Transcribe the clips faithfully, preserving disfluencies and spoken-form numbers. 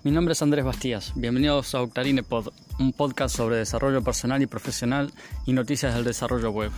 Mi nombre es Andrés Bastías, bienvenidos a Octarinepod, un podcast sobre desarrollo personal y profesional y noticias del desarrollo web.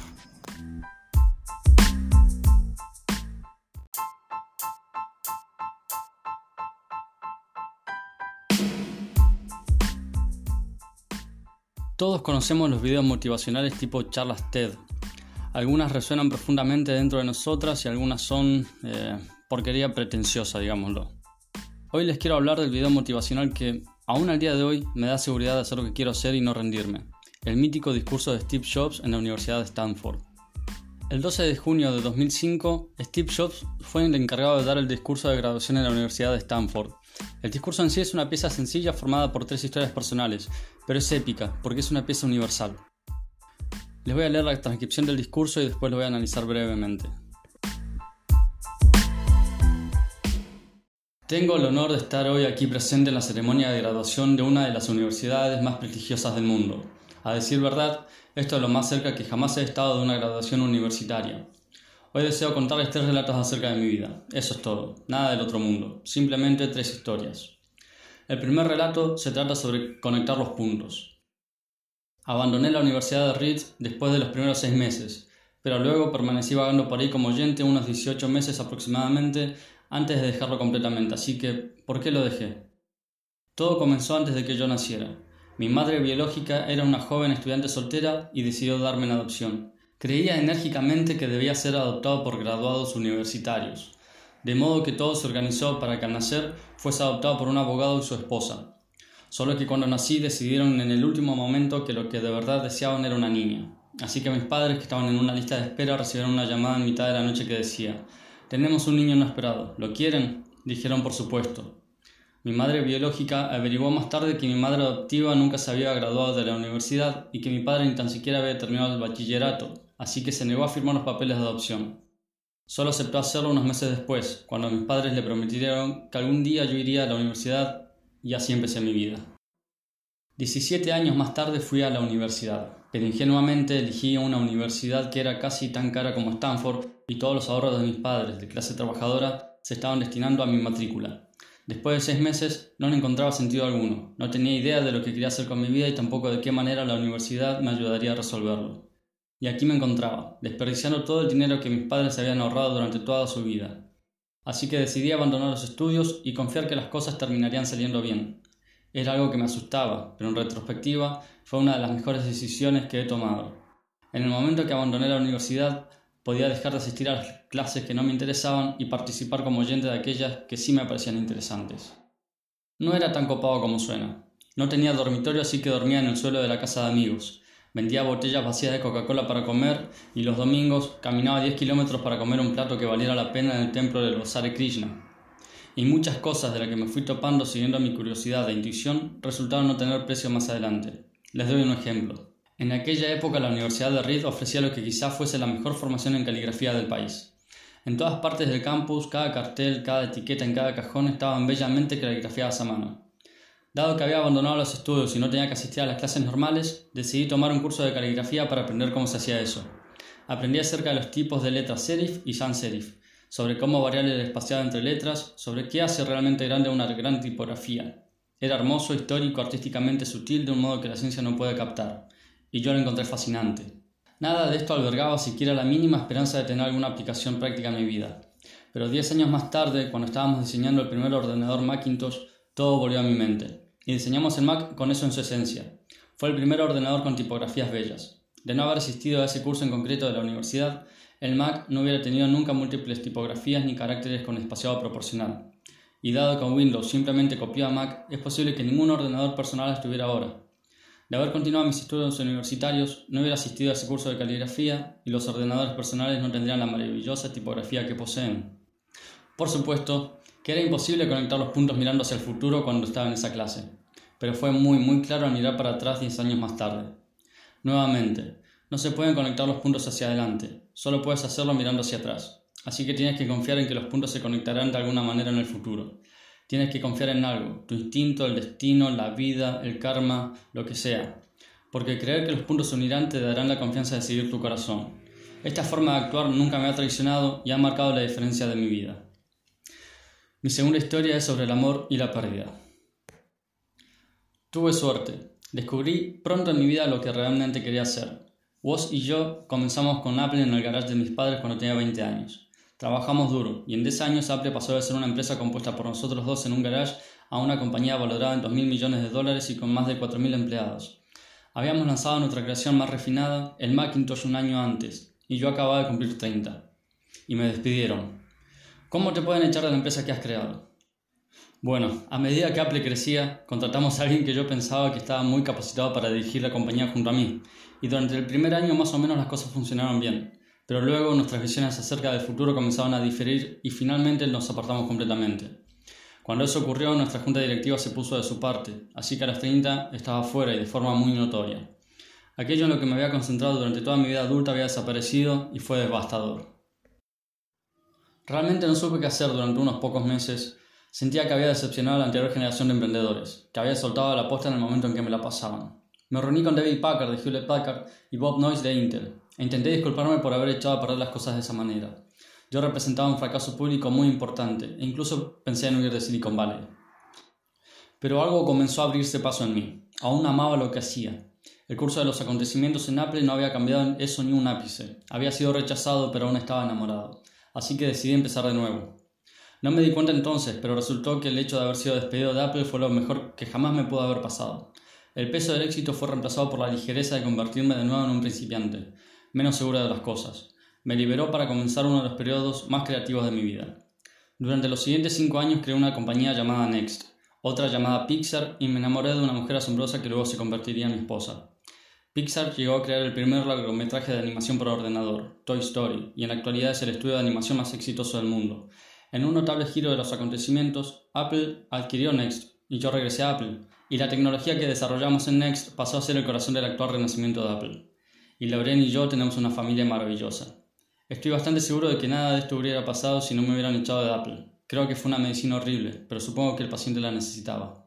Todos conocemos los videos motivacionales tipo charlas TED. Algunas resuenan profundamente dentro de nosotras y algunas son eh, porquería pretenciosa, digámoslo. Hoy les quiero hablar del video motivacional que, aún al día de hoy, me da seguridad de hacer lo que quiero hacer y no rendirme. El mítico discurso de Steve Jobs en la Universidad de Stanford. El doce de junio de dos mil cinco, Steve Jobs fue el encargado de dar el discurso de graduación en la Universidad de Stanford. El discurso en sí es una pieza sencilla formada por tres historias personales, pero es épica porque es una pieza universal. Les voy a leer la transcripción del discurso y después lo voy a analizar brevemente. Tengo el honor de estar hoy aquí presente en la ceremonia de graduación de una de las universidades más prestigiosas del mundo. A decir verdad, esto es lo más cerca que jamás he estado de una graduación universitaria. Hoy deseo contarles tres relatos acerca de mi vida. Eso es todo, nada del otro mundo, simplemente tres historias. El primer relato se trata sobre conectar los puntos. Abandoné la Universidad de Reed después de los primeros seis meses, pero luego permanecí vagando por ahí como oyente unos dieciocho meses aproximadamente antes de dejarlo completamente, así que, ¿por qué lo dejé? Todo comenzó antes de que yo naciera. Mi madre biológica era una joven estudiante soltera y decidió darme en adopción. Creía enérgicamente que debía ser adoptado por graduados universitarios, de modo que todo se organizó para que al nacer fuese adoptado por un abogado y su esposa. Solo que cuando nací decidieron en el último momento que lo que de verdad deseaban era una niña. Así que mis padres, que estaban en una lista de espera, recibieron una llamada en mitad de la noche que decía: «Tenemos un niño no esperado. ¿Lo quieren?» Dijeron por supuesto. Mi madre biológica averiguó más tarde que mi madre adoptiva nunca se había graduado de la universidad y que mi padre ni tan siquiera había terminado el bachillerato, así que se negó a firmar los papeles de adopción. Solo aceptó hacerlo unos meses después, cuando mis padres le prometieron que algún día yo iría a la universidad, y así empecé mi vida. diecisiete años más tarde fui a la universidad, pero ingenuamente elegí una universidad que era casi tan cara como Stanford y todos los ahorros de mis padres de clase trabajadora se estaban destinando a mi matrícula. Después de seis meses no le encontraba sentido alguno, no tenía idea de lo que quería hacer con mi vida y tampoco de qué manera la universidad me ayudaría a resolverlo. Y aquí me encontraba, desperdiciando todo el dinero que mis padres habían ahorrado durante toda su vida. Así que decidí abandonar los estudios y confiar que las cosas terminarían saliendo bien. Era algo que me asustaba, pero en retrospectiva fue una de las mejores decisiones que he tomado. En el momento que abandoné la universidad, podía dejar de asistir a las clases que no me interesaban y participar como oyente de aquellas que sí me parecían interesantes. No era tan copado como suena. No tenía dormitorio, así que dormía en el suelo de la casa de amigos. Vendía botellas vacías de Coca-Cola para comer y los domingos caminaba diez kilómetros para comer un plato que valiera la pena en el templo del Hare Krishna. Y muchas cosas de las que me fui topando siguiendo mi curiosidad e intuición resultaron no tener precio más adelante. Les doy un ejemplo. En aquella época la Universidad de Reed ofrecía lo que quizá fuese la mejor formación en caligrafía del país. En todas partes del campus, cada cartel, cada etiqueta en cada cajón estaban bellamente caligrafiadas a mano. Dado que había abandonado los estudios y no tenía que asistir a las clases normales, decidí tomar un curso de caligrafía para aprender cómo se hacía eso. Aprendí acerca de los tipos de letras serif y sans serif, sobre cómo variar el espaciado entre letras, sobre qué hace realmente grande una gran tipografía. Era hermoso, histórico, artísticamente sutil, de un modo que la ciencia no puede captar, y yo lo encontré fascinante. Nada de esto albergaba siquiera la mínima esperanza de tener alguna aplicación práctica en mi vida. Pero diez años más tarde, cuando estábamos diseñando el primer ordenador Macintosh, todo volvió a mi mente. Y diseñamos el Mac con eso en su esencia. Fue el primer ordenador con tipografías bellas. De no haber asistido a ese curso en concreto de la universidad, el Mac no hubiera tenido nunca múltiples tipografías ni caracteres con espaciado proporcional. Y dado que Windows simplemente copió a Mac, es posible que ningún ordenador personal estuviera ahora. De haber continuado mis estudios universitarios, no hubiera asistido a ese curso de caligrafía y los ordenadores personales no tendrían la maravillosa tipografía que poseen. Por supuesto, que era imposible conectar los puntos mirando hacia el futuro cuando estaba en esa clase, pero fue muy muy claro al mirar para atrás diez años más tarde. Nuevamente, no se pueden conectar los puntos hacia adelante, solo puedes hacerlo mirando hacia atrás, así que tienes que confiar en que los puntos se conectarán de alguna manera en el futuro. Tienes que confiar en algo, tu instinto, el destino, la vida, el karma, lo que sea, porque creer que los puntos se unirán te darán la confianza de seguir tu corazón. Esta forma de actuar nunca me ha traicionado y ha marcado la diferencia de mi vida. Mi segunda historia es sobre el amor y la pérdida. Tuve suerte. Descubrí pronto en mi vida lo que realmente quería hacer. Woz y yo comenzamos con Apple en el garage de mis padres cuando tenía veinte años. Trabajamos duro y en diez años Apple pasó de ser una empresa compuesta por nosotros dos en un garage a una compañía valorada en dos mil millones de dólares y con más de cuatro mil empleados. Habíamos lanzado nuestra creación más refinada, el Macintosh, un año antes, y yo acababa de cumplir treinta. Y me despidieron. ¿Cómo te pueden echar de la empresa que has creado? Bueno, a medida que Apple crecía, contratamos a alguien que yo pensaba que estaba muy capacitado para dirigir la compañía junto a mí, y durante el primer año más o menos las cosas funcionaron bien, pero luego nuestras visiones acerca del futuro comenzaron a diferir y finalmente nos apartamos completamente. Cuando eso ocurrió, nuestra junta directiva se puso de su parte, así que a los treinta estaba fuera y de forma muy notoria. Aquello en lo que me había concentrado durante toda mi vida adulta había desaparecido y fue devastador. Realmente no supe qué hacer durante unos pocos meses. Sentía que había decepcionado a la anterior generación de emprendedores, que había soltado la posta en el momento en que me la pasaban. Me reuní con David Packard de Hewlett Packard y Bob Noyce de Intel, e intenté disculparme por haber echado a perder las cosas de esa manera. Yo representaba un fracaso público muy importante, e incluso pensé en huir de Silicon Valley. Pero algo comenzó a abrirse paso en mí. Aún amaba lo que hacía. El curso de los acontecimientos en Apple no había cambiado en eso ni un ápice. Había sido rechazado, pero aún estaba enamorado. Así que decidí empezar de nuevo. No me di cuenta entonces, pero resultó que el hecho de haber sido despedido de Apple fue lo mejor que jamás me pudo haber pasado. El peso del éxito fue reemplazado por la ligereza de convertirme de nuevo en un principiante, menos seguro de las cosas. Me liberó para comenzar uno de los periodos más creativos de mi vida. Durante los siguientes cinco años creé una compañía llamada Next, otra llamada Pixar, y me enamoré de una mujer asombrosa que luego se convertiría en mi esposa. Pixar llegó a crear el primer largometraje de animación por ordenador, Toy Story, y en la actualidad es el estudio de animación más exitoso del mundo. En un notable giro de los acontecimientos, Apple adquirió Next, y yo regresé a Apple, y la tecnología que desarrollamos en Next pasó a ser el corazón del actual renacimiento de Apple. Y Lauren y yo tenemos una familia maravillosa. Estoy bastante seguro de que nada de esto hubiera pasado si no me hubieran echado de Apple. Creo que fue una medicina horrible, pero supongo que el paciente la necesitaba.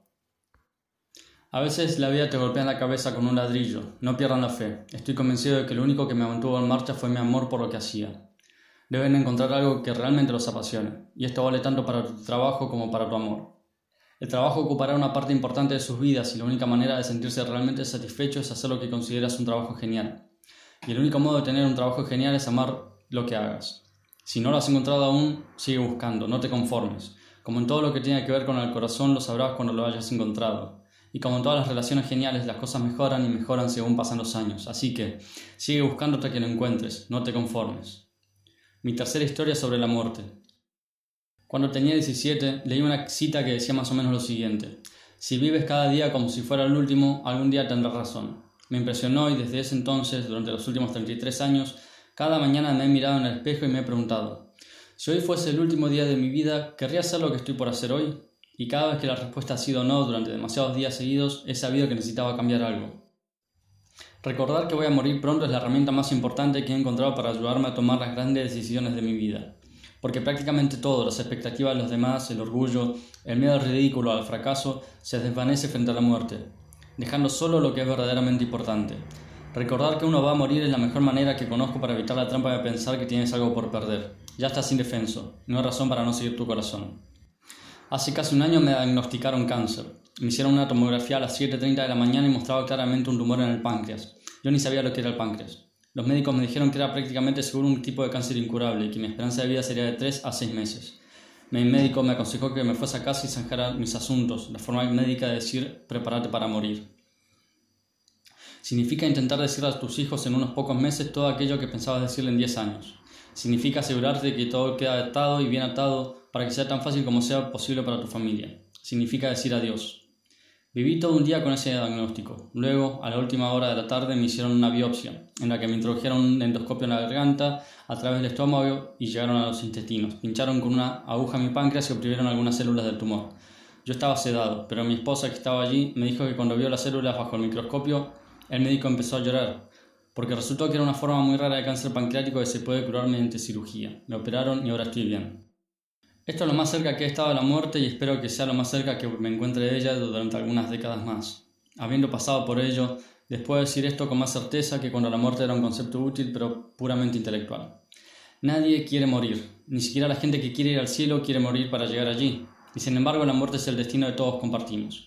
A veces la vida te golpea en la cabeza con un ladrillo. No pierdan la fe. Estoy convencido de que lo único que me mantuvo en marcha fue mi amor por lo que hacía. Deben encontrar algo que realmente los apasione, y esto vale tanto para tu trabajo como para tu amor. El trabajo ocupará una parte importante de sus vidas y la única manera de sentirse realmente satisfecho es hacer lo que consideras un trabajo genial. Y el único modo de tener un trabajo genial es amar lo que hagas. Si no lo has encontrado aún, sigue buscando, no te conformes. Como en todo lo que tiene que ver con el corazón, lo sabrás cuando lo hayas encontrado. Y como en todas las relaciones geniales, las cosas mejoran y mejoran según pasan los años. Así que, sigue buscando hasta que lo encuentres, no te conformes. Mi tercera historia es sobre la muerte. Cuando tenía diecisiete, leí una cita que decía más o menos lo siguiente: si vives cada día como si fuera el último, algún día tendrás razón. Me impresionó y desde ese entonces, durante los últimos treinta y tres años, cada mañana me he mirado en el espejo y me he preguntado: si hoy fuese el último día de mi vida, ¿querría hacer lo que estoy por hacer hoy? Y cada vez que la respuesta ha sido no durante demasiados días seguidos, he sabido que necesitaba cambiar algo. Recordar que voy a morir pronto es la herramienta más importante que he encontrado para ayudarme a tomar las grandes decisiones de mi vida. Porque prácticamente todo, las expectativas de los demás, el orgullo, el miedo al ridículo, al fracaso, se desvanece frente a la muerte, dejando solo lo que es verdaderamente importante. Recordar que uno va a morir es la mejor manera que conozco para evitar la trampa de pensar que tienes algo por perder. Ya estás indefenso, no hay razón para no seguir tu corazón. Hace casi un año me diagnosticaron cáncer. Me hicieron una tomografía a las siete treinta de la mañana y mostraba claramente un tumor en el páncreas. Yo ni sabía lo que era el páncreas. Los médicos me dijeron que era prácticamente seguro un tipo de cáncer incurable y que mi esperanza de vida sería de tres a seis meses. Mi médico me aconsejó que me fuese a casa y zanjara mis asuntos, la forma médica de decir prepárate para morir. Significa intentar decirle a tus hijos en unos pocos meses todo aquello que pensabas decirle en diez años. Significa asegurarte de que todo queda atado y bien atado para que sea tan fácil como sea posible para tu familia. Significa decir adiós. Viví todo un día con ese diagnóstico. Luego, a la última hora de la tarde, me hicieron una biopsia, en la que me introdujeron un endoscopio en la garganta, a través del estómago y llegaron a los intestinos. Pincharon con una aguja mi páncreas y oprimieron algunas células del tumor. Yo estaba sedado, pero mi esposa, que estaba allí, me dijo que cuando vio las células bajo el microscopio, el médico empezó a llorar, porque resultó que era una forma muy rara de cáncer pancreático que se puede curar mediante cirugía. Me operaron y ahora estoy bien. Esto es lo más cerca que he estado de la muerte y espero que sea lo más cerca que me encuentre de ella durante algunas décadas más. Habiendo pasado por ello, les puedo decir esto con más certeza que cuando la muerte era un concepto útil pero puramente intelectual. Nadie quiere morir, ni siquiera la gente que quiere ir al cielo quiere morir para llegar allí, y sin embargo la muerte es el destino que todos compartimos.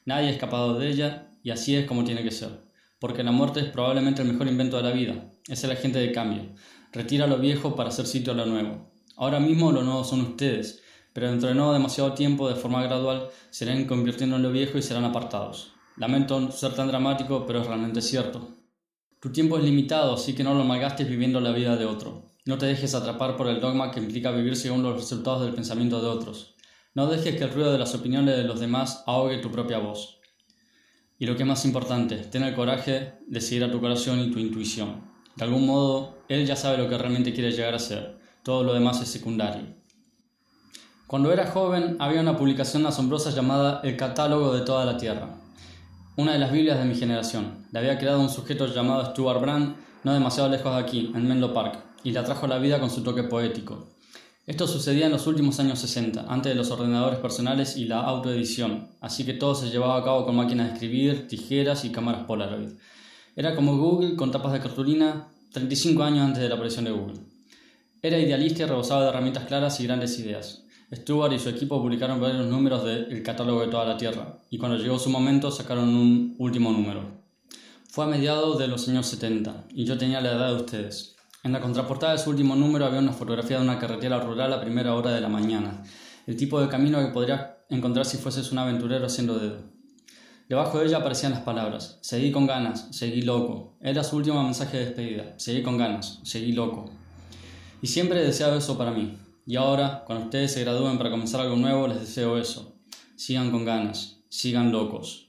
Nadie ha escapado de ella y así es como tiene que ser. Porque la muerte es probablemente el mejor invento de la vida. Es el agente de cambio. Retira lo viejo para hacer sitio a lo nuevo. Ahora mismo lo nuevo son ustedes, pero dentro de no demasiado tiempo, de forma gradual, se irán convirtiendo en lo viejo y serán apartados. Lamento ser tan dramático, pero es realmente cierto. Tu tiempo es limitado, así que no lo malgastes viviendo la vida de otro. No te dejes atrapar por el dogma que implica vivir según los resultados del pensamiento de otros. No dejes que el ruido de las opiniones de los demás ahogue tu propia voz. Y lo que es más importante, ten el coraje de seguir a tu corazón y tu intuición. De algún modo, él ya sabe lo que realmente quiere llegar a ser. Todo lo demás es secundario. Cuando era joven, había una publicación asombrosa llamada El Catálogo de toda la Tierra. Una de las Biblias de mi generación. La había creado un sujeto llamado Stuart Brand, no demasiado lejos de aquí, en Menlo Park, y la trajo a la vida con su toque poético. Esto sucedía en los últimos años sesenta, antes de los ordenadores personales y la autoedición, así que todo se llevaba a cabo con máquinas de escribir, tijeras y cámaras Polaroid. Era como Google con tapas de cartulina, treinta y cinco años antes de la aparición de Google. Era idealista y rebosaba de herramientas claras y grandes ideas. Stuart y su equipo publicaron varios números del Catálogo de toda la Tierra, y cuando llegó su momento sacaron un último número. Fue a mediados de los años setenta, y yo tenía la edad de ustedes. En la contraportada de su último número había una fotografía de una carretera rural a primera hora de la mañana, el tipo de camino que podrías encontrar si fueses un aventurero haciendo dedo. Debajo de ella aparecían las palabras: seguí con ganas, seguí loco. Era su último mensaje de despedida: seguí con ganas, seguí loco. Y siempre he deseado eso para mí. Y ahora, cuando ustedes se gradúen para comenzar algo nuevo, les deseo eso. Sigan con ganas, sigan locos.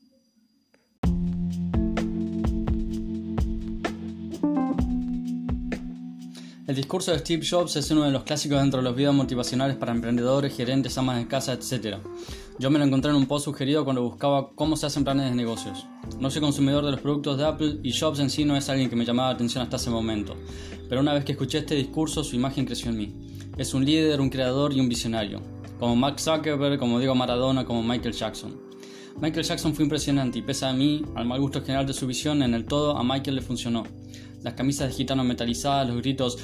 El discurso de Steve Jobs es uno de los clásicos dentro de los videos motivacionales para emprendedores, gerentes, amas de casa, etcétera. Yo me lo encontré en un post sugerido cuando buscaba cómo se hacen planes de negocios. No soy consumidor de los productos de Apple y Jobs en sí no es alguien que me llamaba la atención hasta ese momento. Pero una vez que escuché este discurso, su imagen creció en mí. Es un líder, un creador y un visionario. Como Mark Zuckerberg, como Diego Maradona, como Michael Jackson. Michael Jackson fue impresionante y pese a mí, al mal gusto general de su visión, en el todo a Michael le funcionó. Las camisas de gitano metalizadas, los gritos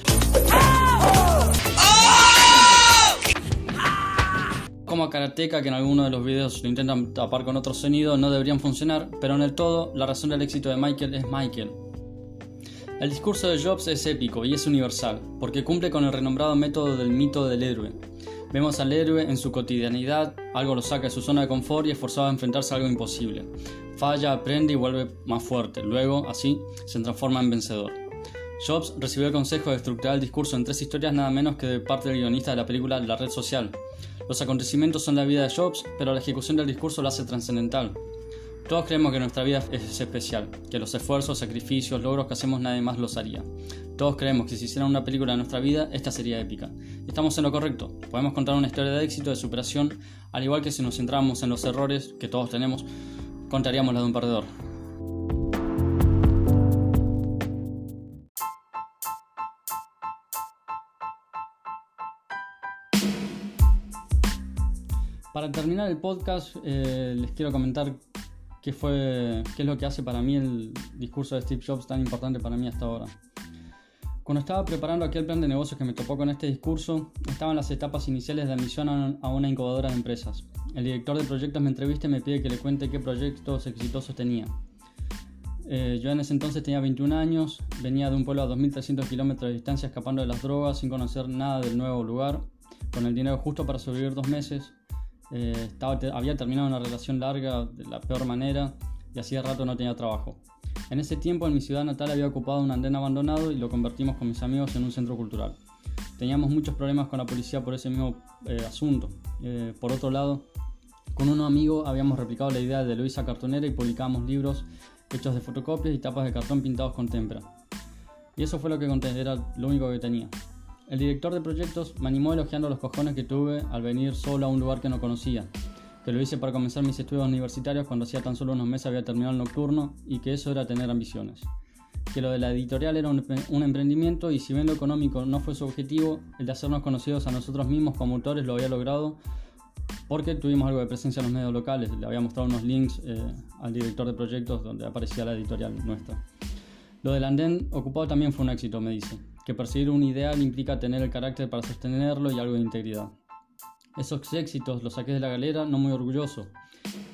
como a Karateka, que en algunos de los videos lo intentan tapar con otro sonido, no deberían funcionar, pero en el todo, la razón del éxito de Michael es Michael. El discurso de Jobs es épico y es universal, porque cumple con el renombrado método del mito del héroe. Vemos al héroe en su cotidianidad, algo lo saca de su zona de confort y es forzado a enfrentarse a algo imposible. Falla, aprende y vuelve más fuerte, luego, así, se transforma en vencedor. Jobs recibió el consejo de estructurar el discurso en tres historias nada menos que de parte del guionista de la película La Red Social. Los acontecimientos son la vida de Jobs, pero la ejecución del discurso lo hace trascendental. Todos creemos que nuestra vida es especial, que los esfuerzos, sacrificios, logros que hacemos nadie más los haría. Todos creemos que si hicieran una película de nuestra vida, esta sería épica. Estamos en lo correcto. Podemos contar una historia de éxito, de superación, al igual que si nos centramos en los errores que todos tenemos, contaríamos la de un perdedor. Para terminar el podcast, eh, les quiero comentar qué fue, qué es lo que hace para mí el discurso de Steve Jobs tan importante para mí hasta ahora. Cuando estaba preparando aquel plan de negocios que me topó con este discurso, estaba en las etapas iniciales de admisión a una incubadora de empresas. El director de proyectos me entrevista y me pide que le cuente qué proyectos exitosos tenía. Eh, yo en ese entonces tenía veintiún años, venía de un pueblo a dos mil trescientos kilómetros de distancia escapando de las drogas, sin conocer nada del nuevo lugar, con el dinero justo para sobrevivir dos meses. Eh, estaba, te, había terminado una relación larga de la peor manera y hacía rato no tenía trabajo. En ese tiempo en mi ciudad natal había ocupado un andén abandonado y lo convertimos con mis amigos en un centro cultural. Teníamos muchos problemas con la policía por ese mismo eh, asunto. Eh, por otro lado, con un amigo habíamos replicado la idea de Luisa Cartonera y publicábamos libros hechos de fotocopias y tapas de cartón pintados con témpera. Y eso fue lo que conté, era lo único que tenía. El director de proyectos me animó elogiando los cojones que tuve al venir solo a un lugar que no conocía, que lo hice para comenzar mis estudios universitarios cuando hacía tan solo unos meses había terminado el nocturno y que eso era tener ambiciones. Que lo de la editorial era un, un emprendimiento y si bien lo económico no fue su objetivo, el de hacernos conocidos a nosotros mismos como autores lo había logrado porque tuvimos algo de presencia en los medios locales. Le había mostrado unos links eh, al director de proyectos donde aparecía la editorial nuestra. Lo del andén ocupado también fue un éxito, me dice, que perseguir un ideal implica tener el carácter para sostenerlo y algo de integridad. Esos éxitos los saqué de la galera no muy orgulloso.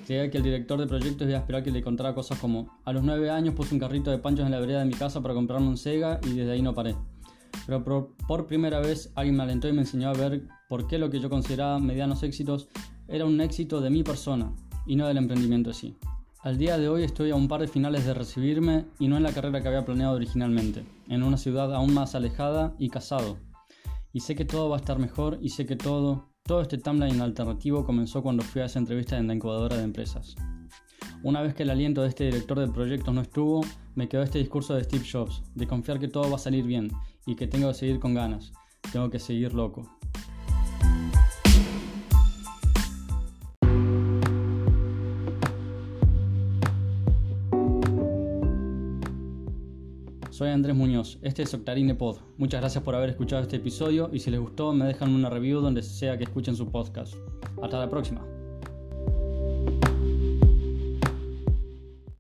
Creía que el director de proyectos iba a esperar que le contara cosas como: a los nueve años puse un carrito de panchos en la vereda de mi casa para comprarme un Sega y desde ahí no paré. Pero por, por primera vez alguien me alentó y me enseñó a ver por qué lo que yo consideraba medianos éxitos era un éxito de mi persona y no del emprendimiento en sí. Al día de hoy estoy a un par de finales de recibirme y no en la carrera que había planeado originalmente, en una ciudad aún más alejada y casado. Y sé que todo va a estar mejor y sé que todo, todo este timeline alternativo comenzó cuando fui a esa entrevista en la incubadora de empresas. Una vez que el aliento de este director de proyectos no estuvo, me quedó este discurso de Steve Jobs, de confiar que todo va a salir bien y que tengo que seguir con ganas, tengo que seguir loco. Soy Andrés Muñoz, este es Octarine Pod. Muchas gracias por haber escuchado este episodio y si les gustó me dejan una review donde sea que escuchen su podcast. Hasta la próxima.